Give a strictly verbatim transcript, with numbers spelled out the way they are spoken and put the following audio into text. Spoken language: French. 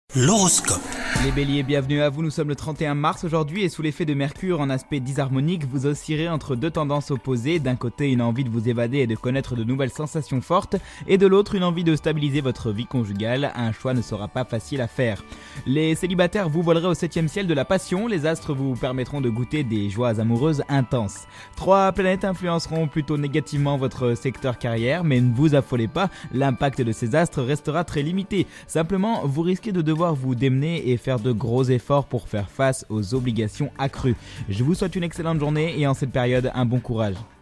L'horoscope. Les béliers, bienvenue à vous, nous sommes le trente et un mars aujourd'hui et sous l'effet de Mercure en aspect disharmonique, vous oscillerez entre deux tendances opposées, d'un côté une envie de vous évader et de connaître de nouvelles sensations fortes, et de l'autre une envie de stabiliser votre vie conjugale, un choix ne sera pas facile à faire. Les célibataires, vous volerez au septième ciel de la passion, les astres vous permettront de goûter des joies amoureuses intenses. Trois planètes influenceront plutôt négativement votre secteur carrière, mais ne vous affolez pas, l'impact de ces astres restera très limité, simplement vous risquez de devoir vous démener et faire de gros efforts pour faire face aux obligations accrues. Je vous souhaite une excellente journée et en cette période un bon courage.